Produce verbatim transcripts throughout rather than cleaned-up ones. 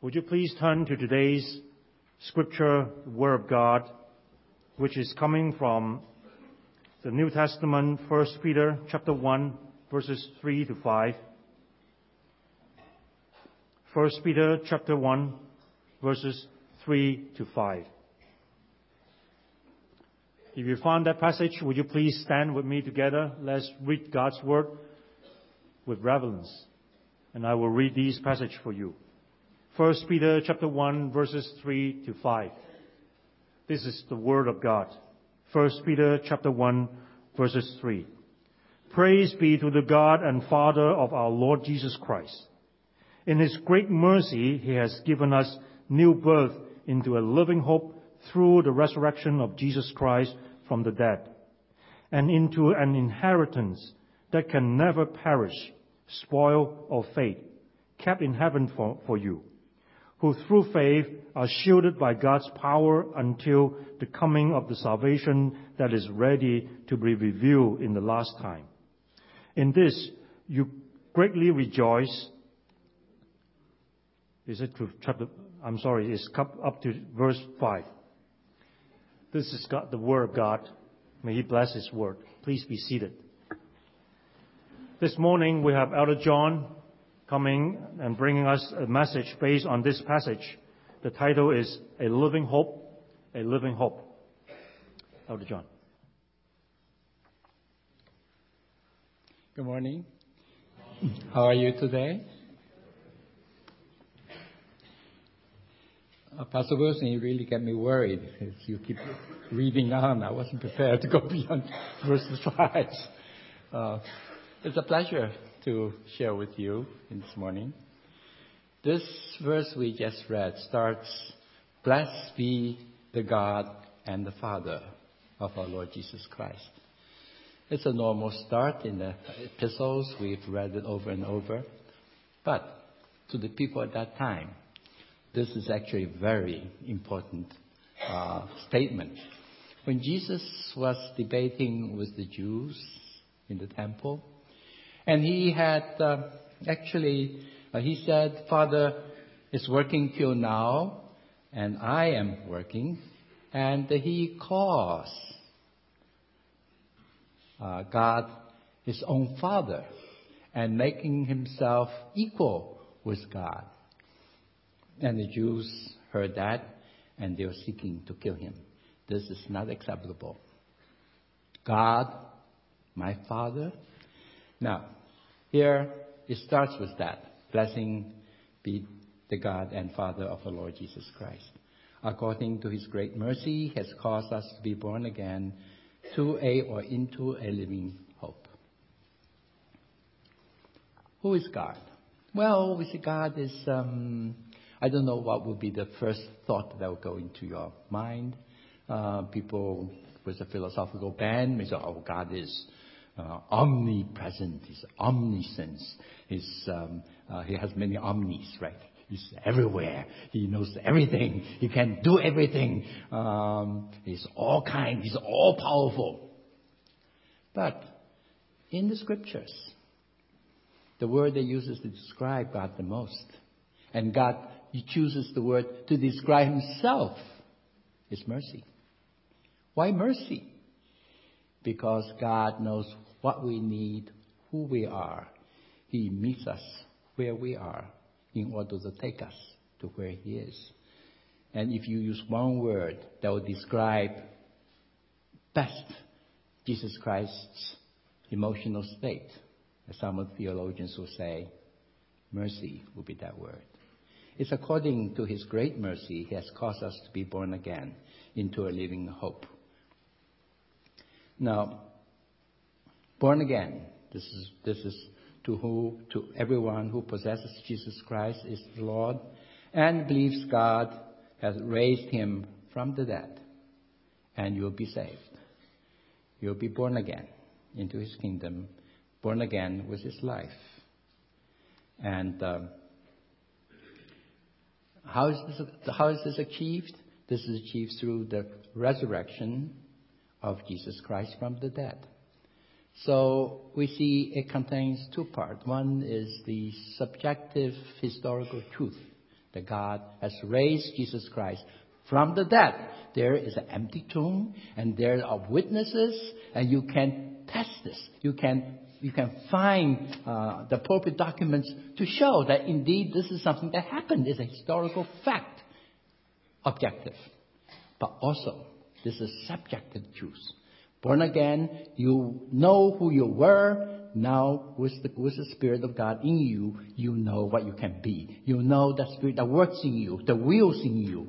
Would you please turn to today's scripture, Word of God, which is coming from the New Testament, First Peter chapter one, verses three to five. First Peter chapter one, verses three to five. If you found that passage, would you please stand with me together? Let's read God's Word with reverence. And I will read these passages for you. First Peter chapter one, verses three to five. This is the Word of God. First Peter chapter one, verses three. Praise be to the God and Father of our Lord Jesus Christ. In His great mercy, He has given us new birth into a living hope through the resurrection of Jesus Christ from the dead, and into an inheritance that can never perish, spoil, or fade, kept in heaven for, for you, who through faith are shielded by God's power until the coming of the salvation that is ready to be revealed in the last time. In this you greatly rejoice. Is it to chapter? I'm sorry, it's up to verse five. This is God, the Word of God. May He bless His Word. Please be seated. This morning we have Elder John coming and bringing us a message based on this passage. The title is A Living Hope, A Living Hope. Elder John. Good morning. How are you today? Uh, Pastor Wilson, you really get me worried. If you keep reading on, I wasn't prepared to go beyond verses five. Uh, it's a pleasure to share with you this morning. This verse we just read starts, "Blessed be the God and the Father of our Lord Jesus Christ." It's a normal start in the epistles. We've read it over and over. But to the people at that time, this is actually a very important uh, statement. When Jesus was debating with the Jews in the temple, and he had uh, actually, uh, he said, "Father is working till now, and I am working." And he calls uh, God His own Father and making Himself equal with God. And the Jews heard that, and they were seeking to kill Him. This is not acceptable. God, my Father. Now, here it starts with that. Blessing be the God and Father of our Lord Jesus Christ. According to His great mercy, He has caused us to be born again to a or into a living hope. Who is God? Well, we see God is... Um, I don't know what would be the first thought that would go into your mind. Uh, people with a philosophical bent may say, "Oh, God is uh, omnipresent, He's omniscient, He's, um, uh, He has many omnis, right? He's everywhere, He knows everything, He can do everything, um, He's all kind, He's all powerful." But in the Scriptures, the word they uses to describe God the most, and God He chooses the word to describe Himself, is mercy. Why mercy? Because God knows what we need, who we are. He meets us where we are in order to take us to where He is. And if you use one word that will describe best Jesus Christ's emotional state, as some of the theologians will say, mercy will be that word. It's according to His great mercy He has caused us to be born again into a living hope. Now, born again, this is this is to who to everyone who possesses Jesus Christ is the Lord and believes God has raised Him from the dead, and you'll be saved. You'll be born again into His kingdom, born again with His life. And um, How is this, how is this achieved? This is achieved through the resurrection of Jesus Christ from the dead. So we see it contains two parts. One is the subjective historical truth that God has raised Jesus Christ from the dead. There is an empty tomb, and there are witnesses, and you can test this. You can you can find uh, the appropriate documents to show that indeed this is something that happened. It's a historical fact, objective, but also this is subjective truth. Born again, you know who you were. Now, with the, with the Spirit of God in you, you know what you can be. You know the Spirit that works in you, the wills in you.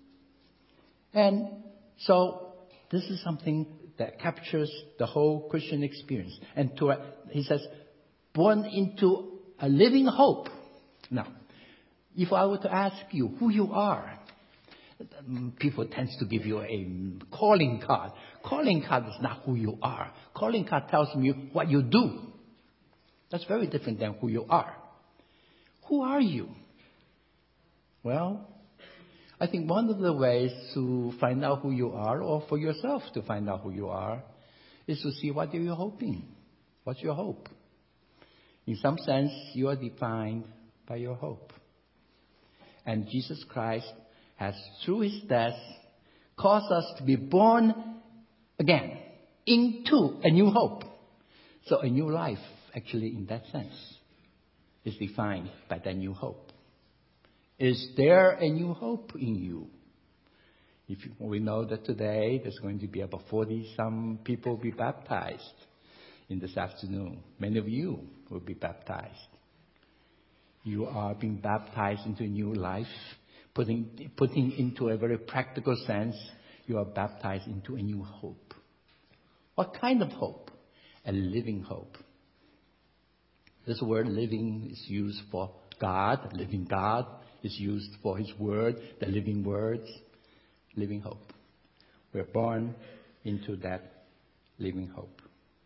And so, this is something that captures the whole Christian experience. And to, he says, born into a living hope. Now, if I were to ask you who you are, people tend to give you a calling card. Calling card is not who you are. Calling card tells you what you do. That's very different than who you are. Who are you? Well, I think one of the ways to find out who you are, or for yourself to find out who you are, is to see what you're hoping. What's your hope? In some sense, you are defined by your hope. And Jesus Christ has, through his death, caused us to be born again into a new hope. So a new life, actually, in that sense, is defined by that new hope. Is there a new hope in you? If you, we know that today there's going to be about forty-some people be baptized in this afternoon. Many of you will be baptized. You are being baptized into a new life. Putting, putting into a very practical sense, you are baptized into a new hope. What kind of hope? A living hope. This word living is used for God, living God is used for his word, the living words, living hope. We're born into that living hope.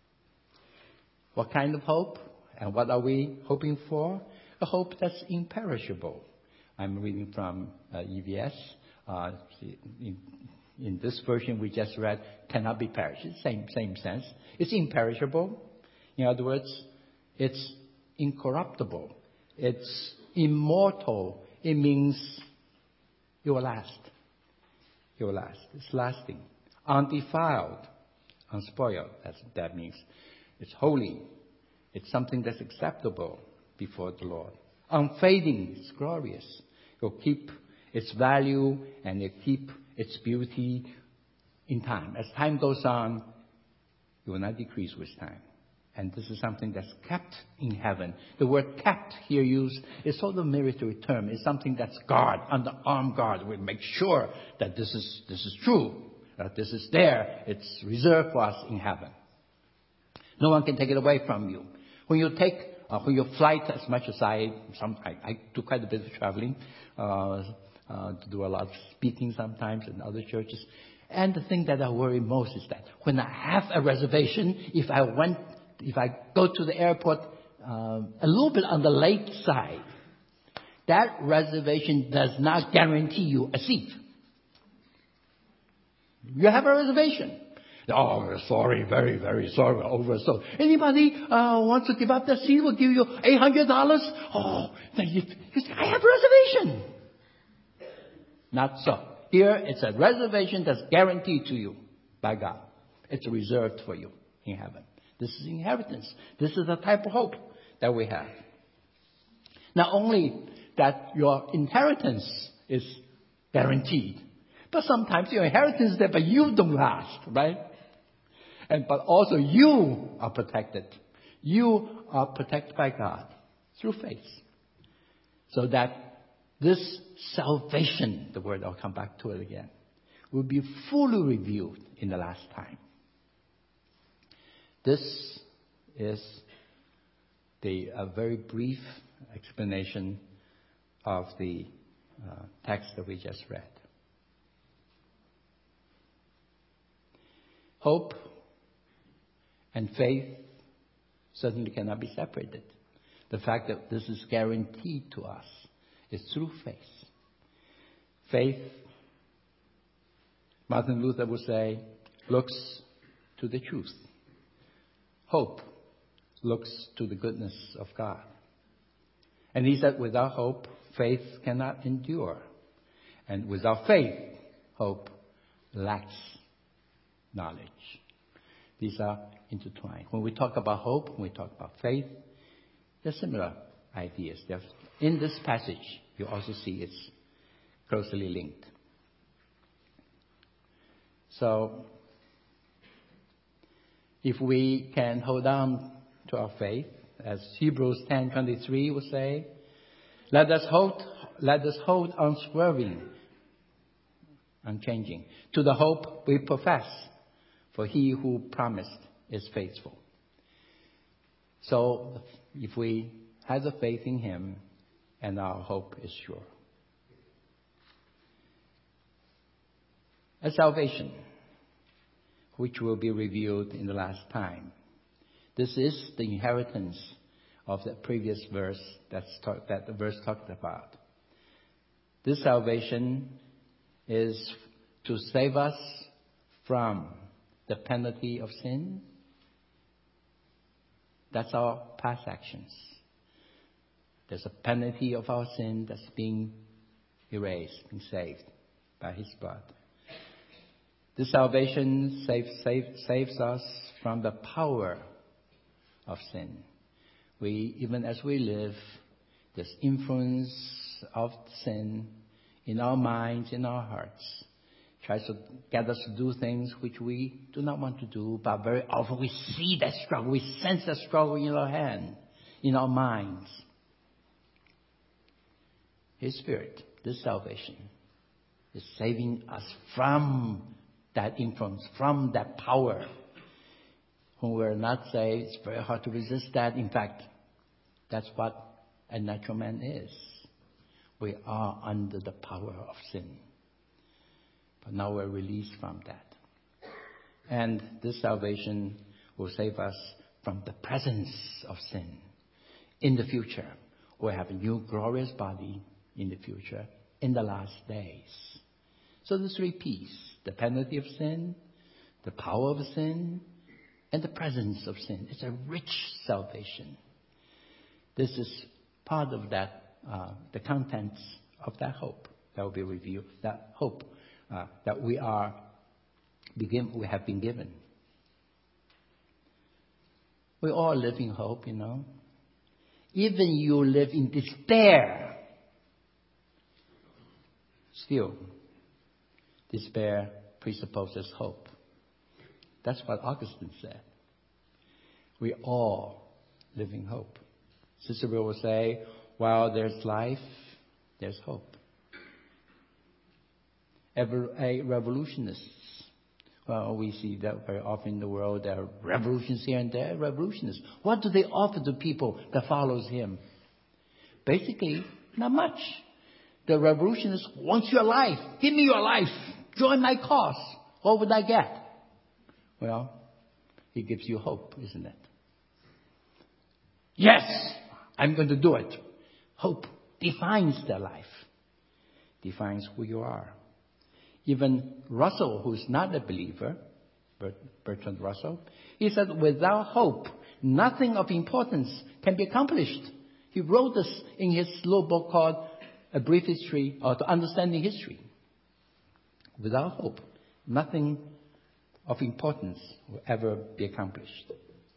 What kind of hope? And what are we hoping for? A hope that's imperishable. I'm reading from uh, E V S. Uh, in, in this version we just read, cannot be perished. It's same same sense. It's imperishable. In other words, it's incorruptible. It's immortal. It means it will last. It will last. It's lasting. Undefiled. Unspoiled. That's what that means. It's holy. It's something that's acceptable before the Lord. Unfading. It's glorious. It will keep its value and it keep its beauty in time. As time goes on, it will not decrease with time. And this is something that's kept in heaven. The word kept here used is sort of a military term. It's something that's guard, under armed guard. We make sure that this is this is true, that this is there. It's reserved for us in heaven. No one can take it away from you. When you take, uh, when you flight, as much as I, some, I, I do quite a bit of traveling, uh, uh, to do a lot of speaking sometimes in other churches. And the thing that I worry most is that when I have a reservation, if I went If I go to the airport um, a little bit on the late side, that reservation does not guarantee you a seat. You have a reservation. Oh, we're sorry, very, very sorry, we're oversold. Anybody uh, wants to give up their seat? We'll give you eight hundred dollars. Oh, then you, you say, I have a reservation. Not so. Here, it's a reservation that's guaranteed to you by God. It's reserved for you in heaven. This is inheritance. This is the type of hope that we have. Not only that your inheritance is guaranteed, but sometimes your inheritance is there, but you don't last, right? And but also you are protected. You are protected by God through faith. So that this salvation, the word, I'll come back to it again, will be fully revealed in the last time. This is the a very brief explanation of the uh, text that we just read. Hope and faith certainly cannot be separated. The fact that this is guaranteed to us is through faith. Faith, Martin Luther would say, looks to the truth. Hope looks to the goodness of God. And he said without hope, faith cannot endure. And without faith, hope lacks knowledge. These are intertwined. When we talk about hope, when we talk about faith, they're similar ideas. They're, in this passage, you also see it's closely linked. So, if we can hold on to our faith, as Hebrews ten twenty-three will say, let us hold, let us hold unswerving, unchanging, to the hope we profess, for he who promised is faithful. So, if we have the faith in him, and our hope is sure. A salvation, which will be revealed in the last time. This is the inheritance of the previous verse that's talk, that the verse talked about. This salvation is to save us from the penalty of sin. That's our past actions. There's a penalty of our sin that's being erased, being saved by his blood. This salvation saves, saves, saves us from the power of sin. We, even as we live, this influence of sin in our minds, in our hearts, tries to get us to do things which we do not want to do, but very often we see that struggle, we sense that struggle in our hand, in our minds. His Spirit, this salvation, is saving us from that influence, from that power. When we're not saved, it's very hard to resist that. In fact, that's what a natural man is. We are under the power of sin. But now we're released from that. And this salvation will save us from the presence of sin. In the future, we'll have a new glorious body in the future, in the last days. So the three P's, the penalty of sin, the power of sin, and the presence of sin. It's a rich salvation. This is part of that, uh, the contents of that hope that will be revealed, that hope uh, that we are begin, we have been given. We all live in hope, you know. Even you live in despair. Still, despair presupposes hope. That's what Augustine said. We all live in hope. Cicero will say, while there's life, there's hope. Ever a revolutionists. Well, we see that very often in the world. There are revolutions here and there. Revolutionists. What do they offer to people that follows him? Basically, not much. The revolutionist wants your life. Give me your life. Join my cause. What would I get? Well, he gives you hope, isn't it? Yes, I'm going to do it. Hope defines their life. Defines who you are. Even Russell, who's not a believer, Bertrand Russell, he said, without hope, nothing of importance can be accomplished. He wrote this in his little book called A Brief History, or To Understanding History. Without hope, nothing of importance will ever be accomplished.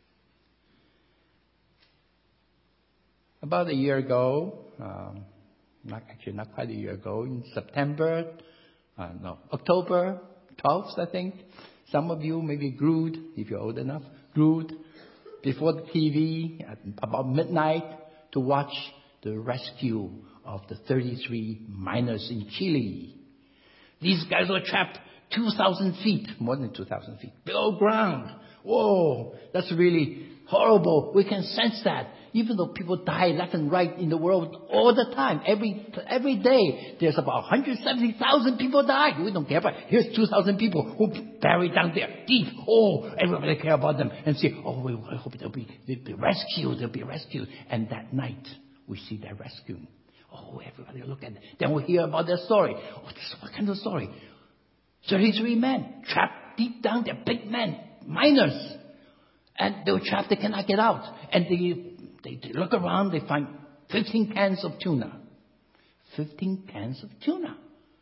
About a year ago, um, not actually not quite a year ago, in September, uh, no, October twelfth, I think, some of you maybe glued, if you're old enough, glued before the T V at about midnight to watch the rescue of the thirty-three miners in Chile. These guys were trapped two thousand feet, more than two thousand feet, below ground. Whoa, that's really horrible. We can sense that. Even though people die left and right in the world all the time, every every day, there's about one hundred seventy thousand people die. We don't care, but here's two thousand people who buried down there deep. Oh, everybody care about them and say, oh, we I hope they'll be, they'll be rescued. They'll be rescued. And that night, we see their rescue. Oh, everybody look at it. Then we hear about their story. Oh, this, what kind of story? thirty-three men trapped deep down there, big men, miners. And they were trapped, they cannot get out. And they, they, they look around, they find fifteen cans of tuna. fifteen cans of tuna.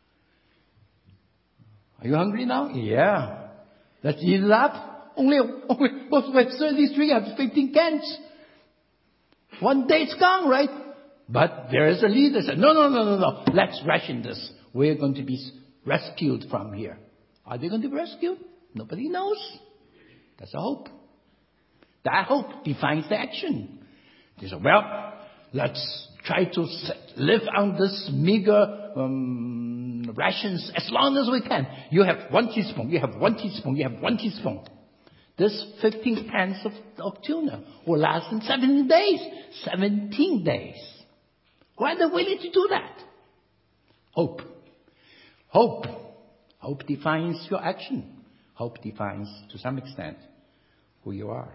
Are you hungry now? Yeah. Let's eat it up. Only, only by thirty-three have fifteen cans. One day it's gone, right? But there is a leader said, no, no, no, no, no. Let's ration this. We're going to be rescued from here. Are they going to be rescued? Nobody knows. That's a hope. That hope defines the action. They said, well, let's try to live on this meager um, rations as long as we can. You have one teaspoon, you have one teaspoon, you have one teaspoon. This fifteen cans of, of tuna will last in seventeen days. seventeen days. Why are they willing to do that? Hope. Hope. Hope defines your action. Hope defines, to some extent, who you are.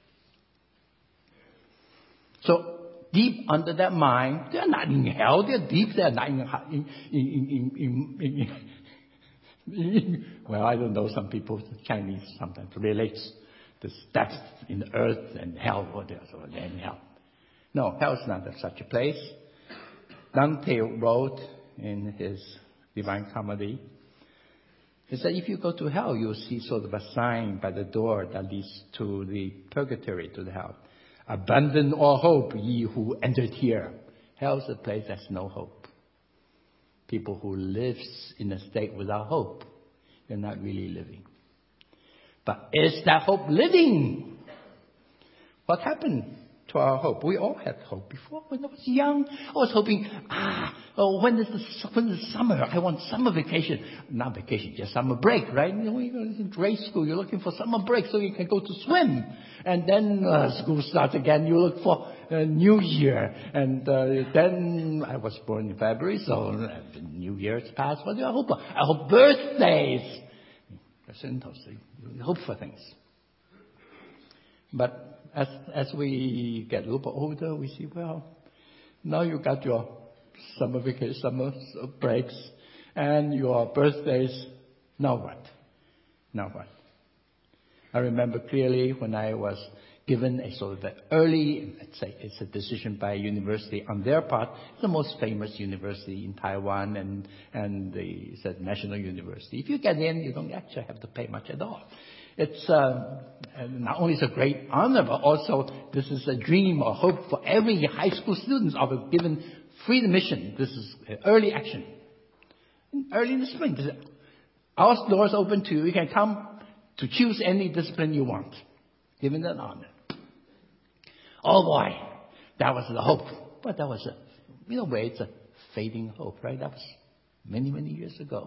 So, deep under that mind, they're not in hell. They're deep. They're not in, in, in, in, in, in well, I don't know. Some people, Chinese, sometimes relates this depth in the earth and hell, or there's in hell. No, hell is not such a place. Dante wrote in his Divine Comedy, he said, if you go to hell, you'll see sort of a sign by the door that leads to the purgatory, to the hell. Abandon all hope, ye who entered here. Hell is a place that's no hope. People who live in a state without hope, they're not really living. But is that hope living? What happened to our hope? We all had hope before. When I was young, I was hoping, ah, oh, when is the when is summer? I want summer vacation. Not vacation, just summer break, right? You know, when you're in grade school, you're looking for summer break so you can go to swim. And then uh, school starts again. You look for uh, New Year. And uh, then I was born in February, so uh, New Year's passed. What do I hope for? I hope birthdays. You hope for things. But as as we get a little bit older, we see, well, now you got your summer vacation, summer breaks, and your birthdays. Now what? Now what? I remember clearly when I was given a sort of an early, let's say it's a decision by a university on their part, the most famous university in Taiwan and, and the it's a national university. If you get in, you don't actually have to pay much at all. It's uh, not only is a great honor, but also this is a dream or hope for every high school student of a given free admission. This is early action. Early in the spring, our doors open to you. You can come to choose any discipline you want. Given an honor. Oh boy, that was the hope. But that was a, in a way, it's a fading hope, right? That was many, many years ago.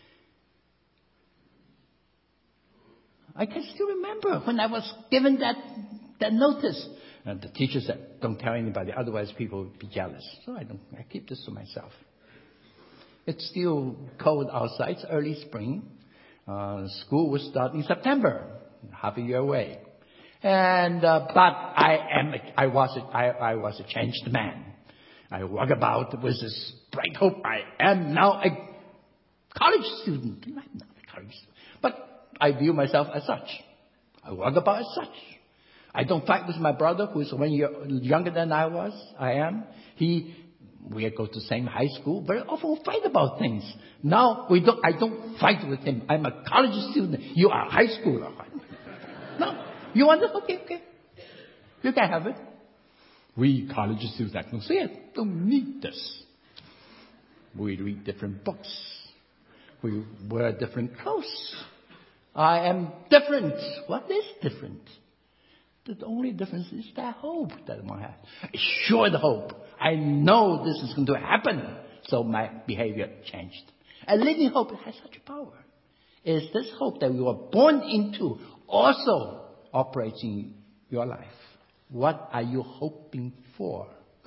I can still remember when I was given that that notice. And the teacher said, don't tell anybody, otherwise people will be jealous. So I don't, I keep this to myself. It's still cold outside, it's early spring. Uh, school will start in September, half a year away. And, uh, but I am, I was, a, I, I was a changed man. I walk about with this bright hope. I am now a college student. I'm not a college student. But I view myself as such. I walk about as such. I don't fight with my brother, who is one year younger than I was, I am. He, we go to the same high school, very often we fight about things. Now, we don't, I don't fight with him. I'm a college student. You are a high schooler. No. You want it? Okay, okay. You can have it. We college students, I don't see it. Don't need this. We read different books. We wear different clothes. I am different. What is different? The only difference is that hope that one has. Assured hope. I know this is going to happen. So my behavior changed. A living hope has such power. Is this hope that we were born into also operates in your life? What are you hoping for?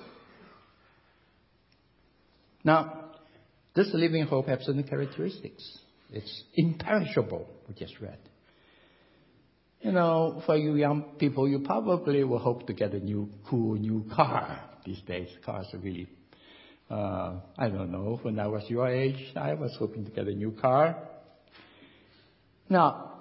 Now, this living hope has certain characteristics. It's imperishable, we just read. You know, for you young people, you probably will hope to get a new, cool new car. These days, cars are really, uh, I don't know, when I was your age, I was hoping to get a new car. Now,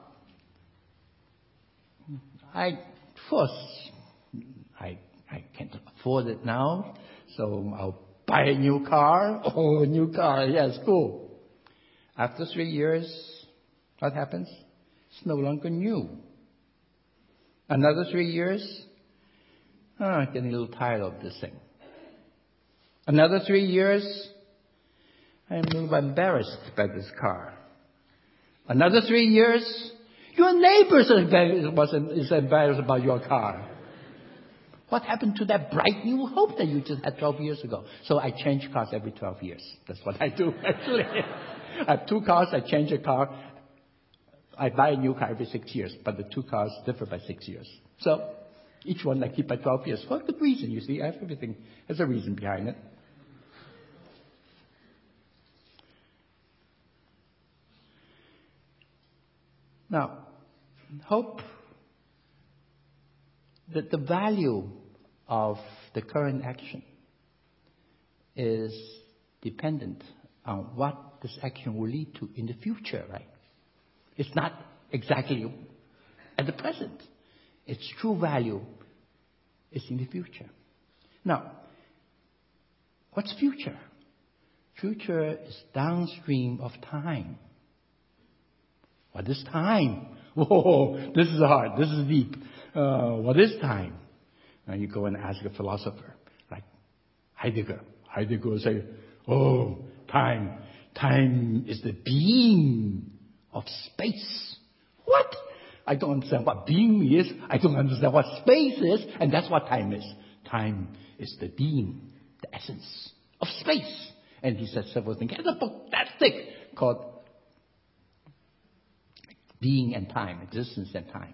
I, first, I, I can't afford it now, so I'll buy a new car. Oh, a new car. Yes, cool. After three years, what happens? It's no longer new. Another three years, oh, I'm getting a little tired of this thing. Another three years, I'm a little embarrassed by this car. Another three years, your neighbors are embarrassed about your car. What happened to that bright new hope that you just had twelve years ago? So I change cars every twelve years. That's what I do, actually. I have two cars, I change a car. I buy a new car every six years, but the two cars differ by six years. So each one I keep by twelve years for a good reason, you see. Everything has a reason behind it. Now, hope that the value of the current action is dependent on what this action will lead to in the future, right? It's not exactly at the present. Its true value is in the future. Now, what's future? Future is downstream of time. What is time? Whoa, this is hard. This is deep. Uh, what is time? And you go and ask a philosopher like Heidegger. Heidegger will say, oh, time. Time is the being of space. What? I don't understand what being is. I don't understand what space is. And that's what time is. Time is the being, the essence of space. And he said several things. He has a book that thick called Being and Time, Existence and Time.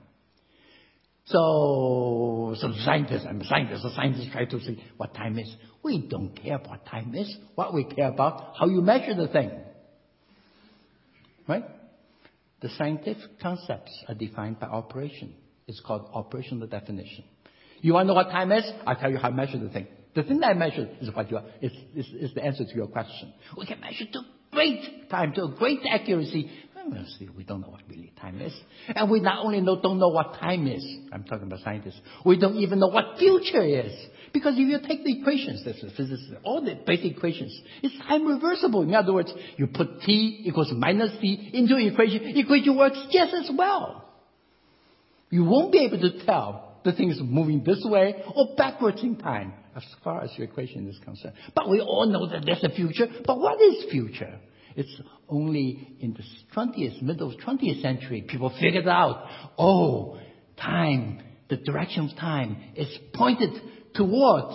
So, some scientists, I'm a scientist, the scientists try to say what time is. We don't care about time is. What we care about, how you measure the thing. Right? The scientific concepts are defined by operation. It's called operational definition. You want to know what time is? I'll tell you how to measure the thing. The thing that I measure is what you are, is, is, is the answer to your question. We can measure to great time, to a great accuracy. Well, see, we don't know what really time is. And we not only know, don't know what time is. I'm talking about scientists. We don't even know what future is. Because if you take the equations, that's the physicists, all the basic equations, it's time reversible. In other words, you put t equals minus t into the equation, equation works just as well. You won't be able to tell the thing is moving this way or backwards in time as far as your equation is concerned. But we all know that there's a future. But what is future? It's only in the twentieth, middle of twentieth century, people figured out, oh, time, the direction of time is pointed towards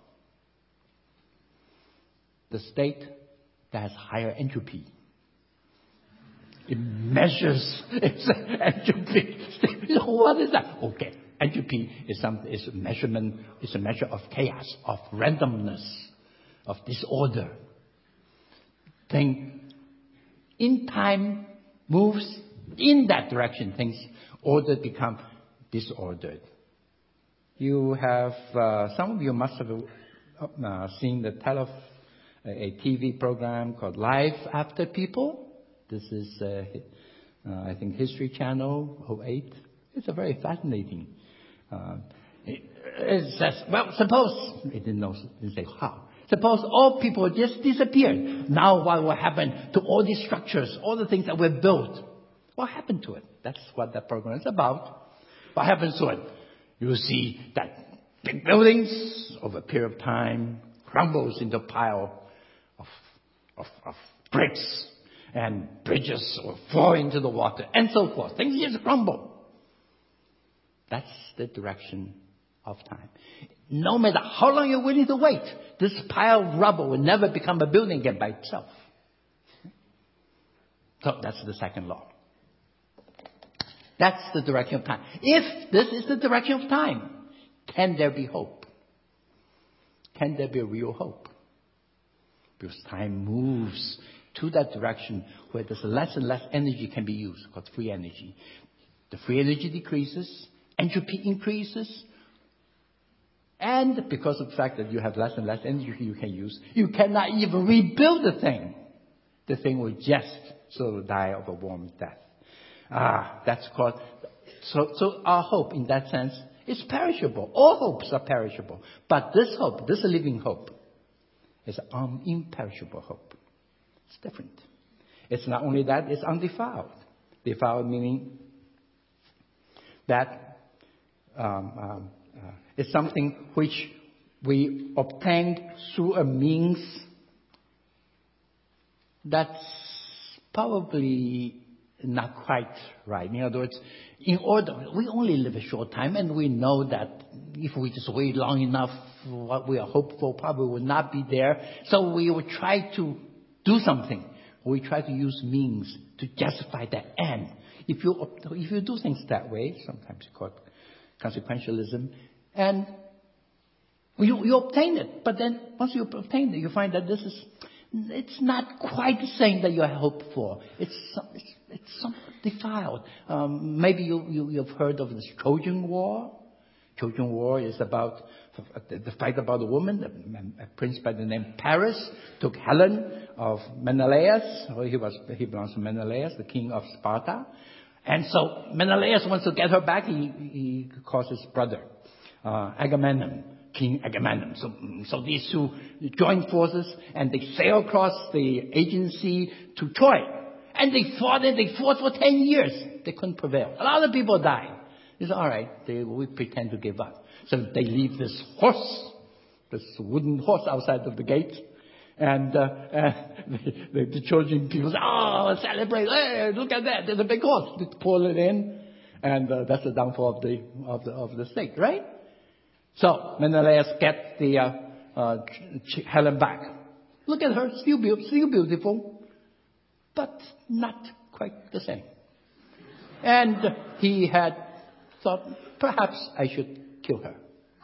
the state that has higher entropy. It measures its entropy. What is that? Okay, entropy is some is a measurement, is a measure of chaos, of randomness, of disorder. Thing in time moves in that direction. Things ordered become disordered. You have, uh, some of you must have uh, seen the tele, a T V program called Life After People. This is, uh, uh, I think, History Channel oh eight. It's a very fascinating. Uh, it, it says, well, suppose, it didn't know, it didn't say how. Suppose all people just disappeared. Now what will happen to all these structures, all the things that were built? What happened to it? That's what that program is about. What happens to it? You see that big buildings, over a period of time, crumbles into a pile of, of, of bricks, and bridges will fall into the water, and so forth. Things just crumble. That's the direction of time. No matter how long you're willing to wait, this pile of rubble will never become a building again by itself. So that's the second law. That's the direction of time. If this is the direction of time, can there be hope? Can there be a real hope? Because time moves to that direction where there's less and less energy can be used, called free energy. The free energy decreases, entropy increases, and because of the fact that you have less and less energy you can use, you cannot even rebuild the thing. The thing will just sort of die of a warm death. Ah, that's called, so, so our hope in that sense is perishable. All hopes are perishable. But this hope, this living hope, It's an imperishable hope. It's different. It's not only that, it's undefiled. Defiled meaning that um, um, uh, it's something which we obtained through a means that's probably not quite right. In other words, in order, we only live a short time, and we know that if we just wait long enough, what we are hopeful probably will not be there. So we will try to do something. We try to use means to justify the end. If you if you do things that way, sometimes it's called consequentialism, and you, you obtain it. But then once you obtain it, you find that this is it's not quite the same that you had hoped for. It's it's, it's somewhat defiled. Um, maybe you, you you've heard of the Trojan War. Trojan War is about the fight about a woman. A prince by the name Paris took Helen of Menelaus. Well, he was he belongs to Menelaus, the king of Sparta. And so Menelaus wants to get her back. He, he calls his brother uh, Agamemnon, King Agamemnon. So, so these two join forces and they sail across the Aegean Sea to Troy. And they fought and they fought for ten years. They couldn't prevail. A lot of people died. He said, all right, they, we pretend to give up. So they leave this horse, this wooden horse outside of the gate. And uh, uh, the, the, the Trojan people say, oh, celebrate. Hey, look at that. There's a big horse. They pull it in. And uh, that's the downfall of the, of the, of the state, right? So Menelaus gets the uh, uh, Helen back. Look at her. Still, be- still beautiful. But not quite the same. And he had thought, perhaps I should kill her.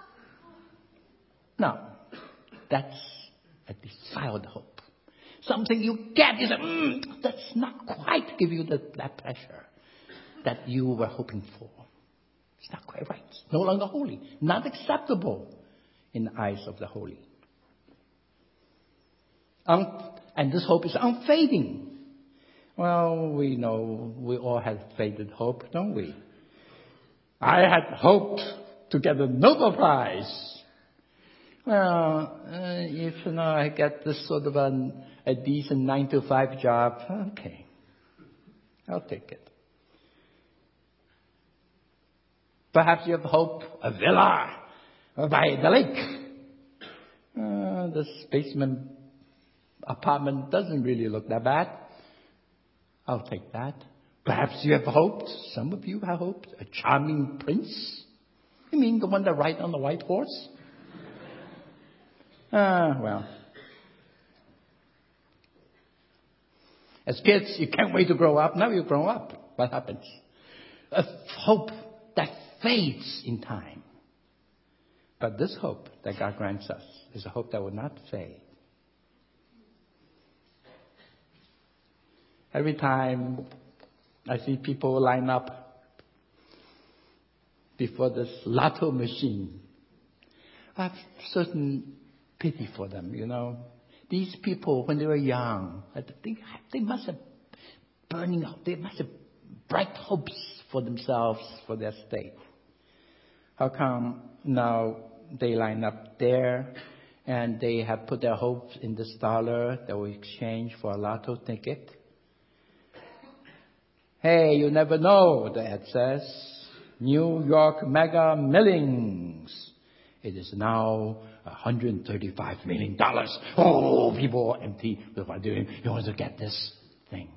Now, that's a defiled hope. Something you get, you say, mm, that's not quite give you the, that pleasure that you were hoping for. It's not quite right. It's no longer holy. Not acceptable in the eyes of the holy. Um, and this hope is unfading. Well, we know we all have faded hope, don't we? I had hoped to get a Nobel Prize. Well, uh, if you know, I get this sort of an, a decent nine to five job, okay, I'll take it. Perhaps you have hoped a villa by the lake. Uh, this basement apartment doesn't really look that bad. I'll take that. Perhaps you have hoped, some of you have hoped, a charming prince. You mean the one that rides on the white horse? Ah, uh, well. As kids, you can't wait to grow up. Now you grow up. What happens? A hope that fades in time. But this hope that God grants us is a hope that will not fade. Every time I see people line up before this lotto machine, I have certain pity for them, you know. These people, when they were young, they, they must have burning out. They must have bright hopes for themselves, for their state. How come now they line up there and they have put their hopes in this dollar that will exchange for a lotto ticket? Hey, you never know, the ad says. New York Mega Millions. It is now one hundred thirty-five million dollars. Oh, people are empty. What are doing? You want to get this thing.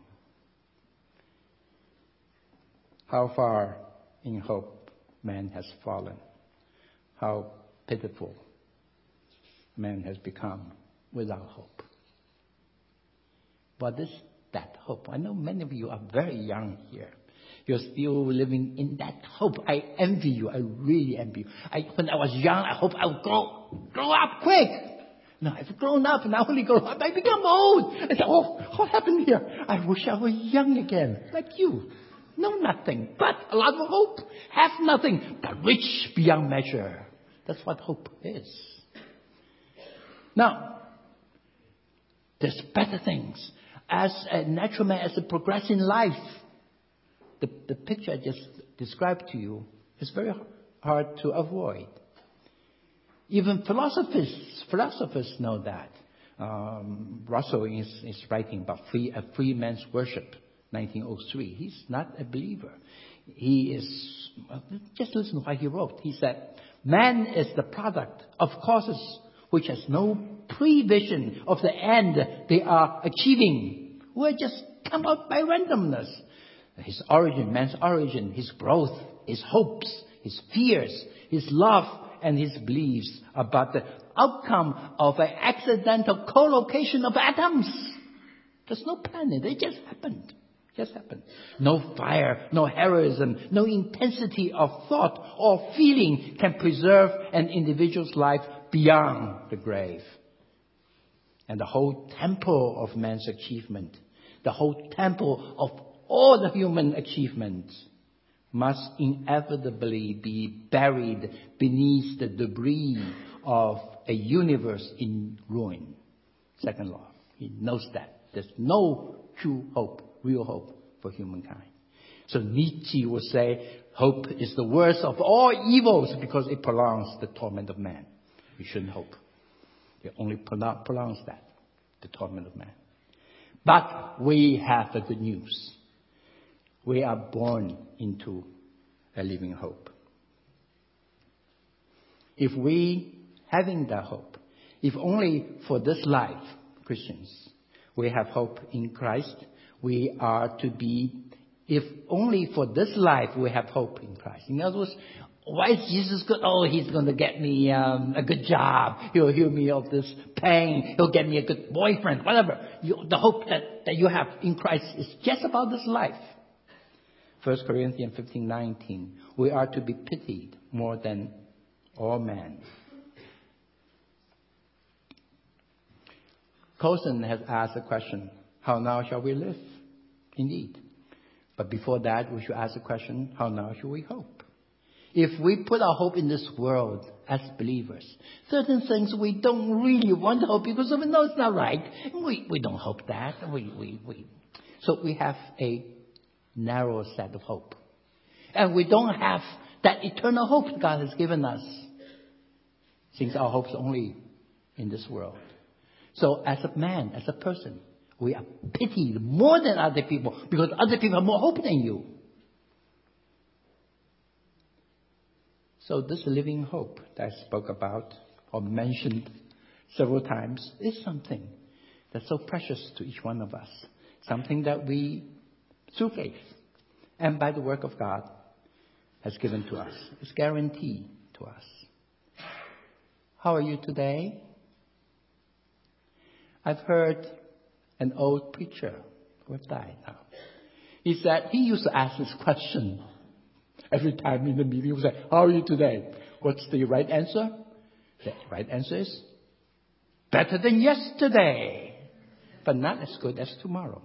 How far in hope man has fallen. How pitiful man has become without hope. What is that hope? I know many of you are very young here. You're still living in that hope. I envy you. I really envy you. I, when I was young, I hope I would grow, grow up quick. Now I've grown up, and I only grow up. I become old. I say, oh, what happened here? I wish I was young again, like you. Know nothing, but a lot of hope. Have nothing, but rich beyond measure. That's what hope is. Now, there's better things. As a natural man, as a progress in life, the, the picture I just described to you is very hard to avoid. Even philosophers, philosophers know that. Um, Russell is, is writing about free, a free man's worship, nineteen oh three. He's not a believer. He is, just listen to what he wrote. He said, man is the product of causes which has no prevision of the end they are achieving. Will just come out by randomness. His origin, man's origin, his growth, his hopes, his fears, his love, and his beliefs about the outcome of an accidental collocation of atoms. There's no planet. It just happened. Just happened. No fire, no heroism, no intensity of thought or feeling can preserve an individual's life beyond the grave. And the whole temple of man's achievement, the whole temple of all the human achievements must inevitably be buried beneath the debris of a universe in ruin. Second law. He knows that. There's no true hope, real hope for humankind. So Nietzsche will say, hope is the worst of all evils because it prolongs the torment of man. You shouldn't hope. It only prolongs that, the torment of man. But we have the good news. We are born into a living hope. If we, having that hope, if only for this life, Christians, we have hope in Christ, we are to be, if only for this life we have hope in Christ. In other words, why is Jesus good? Oh, he's going to get me um, a good job. He'll heal me of this pain. He'll get me a good boyfriend, whatever. You, the hope that, that you have in Christ is just about this life. First Corinthians fifteen nineteen. We are to be pitied more than all men. Colson has asked the question, how now shall we live? Indeed. But before that, we should ask the question, how now should we hope? If we put our hope in this world as believers, certain things we don't really want to hope because we know it's not right. We, we don't hope that. We, we, we. So we have a narrow set of hope. And we don't have that eternal hope God has given us, since our hope is only in this world. So as a man, as a person, we are pitied more than other people because other people have more hope than you. So this living hope that I spoke about or mentioned several times is something that's so precious to each one of us. Something that we, through faith and by the work of God, has given to us. It's guaranteed to us. How are you today? I've heard an old preacher who has died now. He said he used to ask this question every time in the meeting. He would say, how are you today? What's the right answer? The right answer is better than yesterday, but not as good as tomorrow.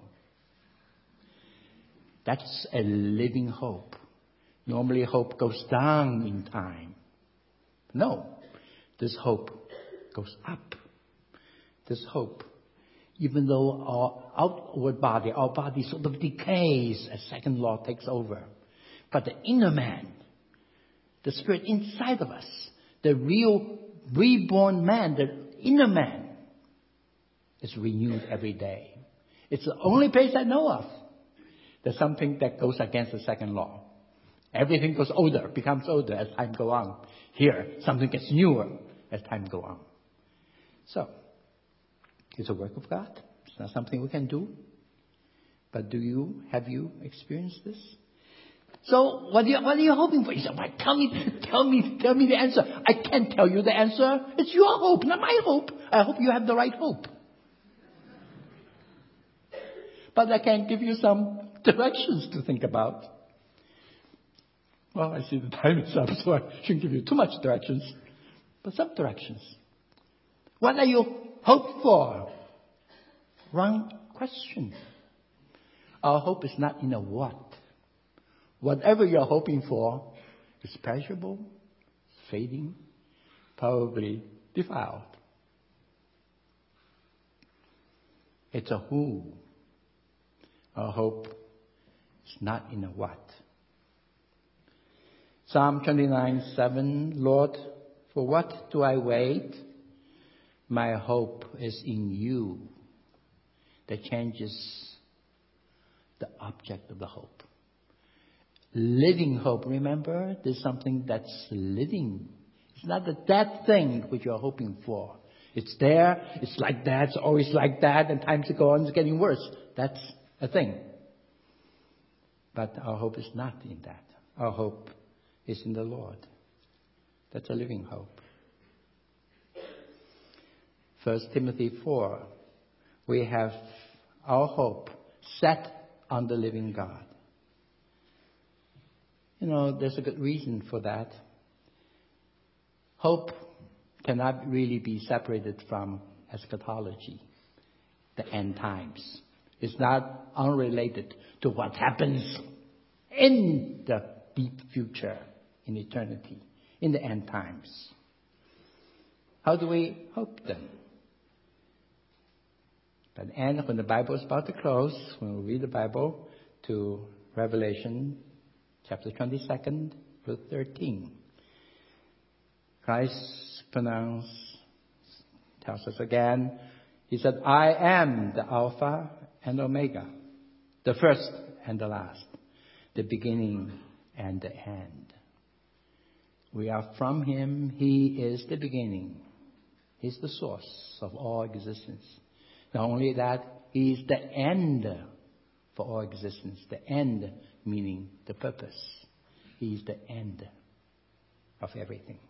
That's a living hope. Normally hope goes down in time. No, this hope goes up. This hope, even though our outward body, our body sort of decays as second law takes over. But the inner man, the spirit inside of us, the real reborn man, the inner man, is renewed every day. It's the only place I know of. There's something that goes against the second law. Everything goes older, becomes older as time goes on. Here, something gets newer as time goes on. So, it's a work of God. It's not something we can do. But do you, have you experienced this? So, what are you, what are you hoping for? You say, well, tell me, tell me, tell me the answer. I can't tell you the answer. It's your hope, not my hope. I hope you have the right hope. But I can give you some directions to think about. Well, I see the time is up, so I shouldn't give you too much directions. But some directions. What are you hoping for? Wrong question. Our hope is not in a what. Whatever you're hoping for is perishable, fading, probably defiled. It's a who. Our hope is not in a what. Psalm twenty-nine seven, Lord, for what do I wait? My hope is in you. That changes the object of the hope. Living hope, remember? There's something that's living. It's not the dead thing which you're hoping for. It's there, it's like that, it's always like that, and times go on, it's getting worse. That's a thing. But our hope is not in that. Our hope is in the Lord. That's a living hope. First Timothy four, we have our hope set on the living God. You know, there's a good reason for that. Hope cannot really be separated from eschatology, the end times. It's not unrelated to what happens in the deep future, in eternity, in the end times. How do we hope then? But and when the Bible is about to close, when we read the Bible to Revelation chapter twenty-two, verse thirteen, Christ pronounced, tells us again, He said, I am the Alpha and Omega, the first and the last, the beginning and the end. We are from Him. He is the beginning. He's the source of all existence. Not only that, He is the end for all existence. The end meaning the purpose. He is the end of everything.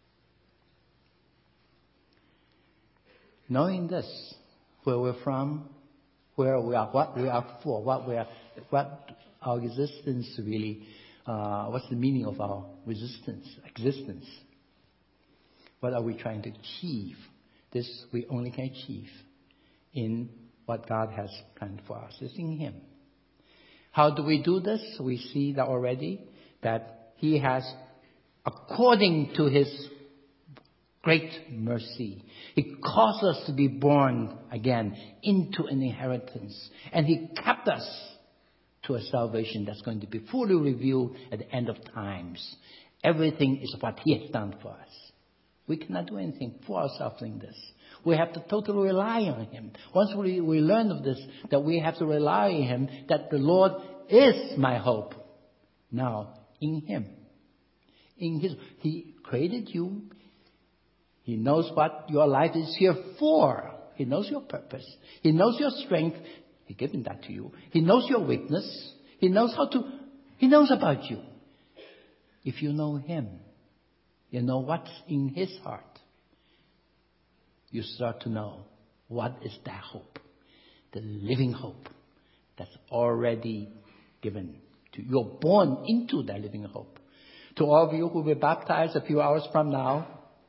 Knowing this, where we're from, where we are, what we are for, what we are, what our existence really, uh, what's the meaning of our resistance, existence? What are we trying to achieve? This we only can achieve in what God has planned for us. It's in Him. How do we do this? We see that already, that He has, according to His great mercy, He caused us to be born again into an inheritance. And He kept us to a salvation that's going to be fully revealed at the end of times. Everything is what He has done for us. We cannot do anything for ourselves in this. We have to totally rely on Him. Once we, we learn of this, that we have to rely on Him, that the Lord is my hope. Now, in Him. In His, He created you. He knows what your life is here for. He knows your purpose. He knows your strength. He's given that to you. He knows your weakness. He knows how to, He knows about you. If you know Him, you know what's in His heart. You start to know what is that hope. The living hope that's already given to you. You're born into that living hope. To all of you who will be baptized a few hours from now,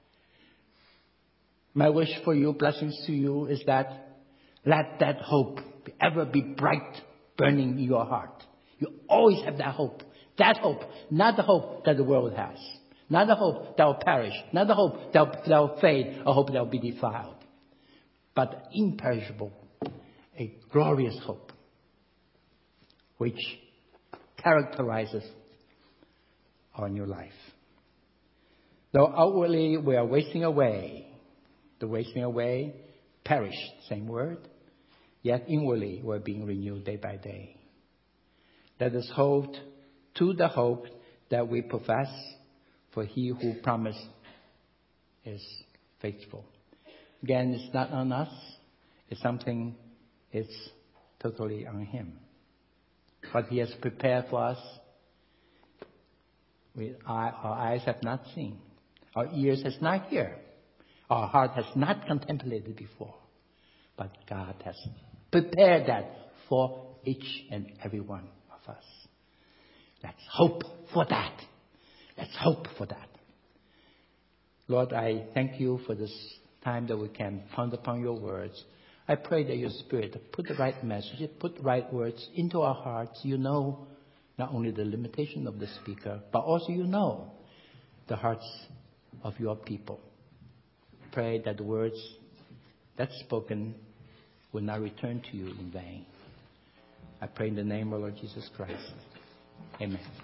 my wish for you, blessings to you, is that let that hope ever be bright, burning in your heart. You always have that hope. That hope, not the hope that the world has. Not the hope that will perish. Not the hope that will, that will fade. A hope that will be defiled. But imperishable, a glorious hope, which characterizes our new life. Though outwardly we are wasting away, the wasting away, perish, same word, yet inwardly we're being renewed day by day. Let us hold to the hope that we profess, for He who promised is faithful. Again, it's not on us. It's something, it's totally on Him. What He has prepared for us, we, our, our eyes have not seen. Our ears has not heard. Our heart has not contemplated before. But God has prepared that for each and every one of us. Let's hope for that. Let's hope for that. Lord, I thank You for this time that we can ponder upon Your words. I pray that Your Spirit put the right message, put the right words into our hearts. You know not only the limitation of the speaker, but also You know the hearts of Your people. Pray that the words that's spoken will not return to You in vain. I pray in the name of Lord Jesus Christ. Amen.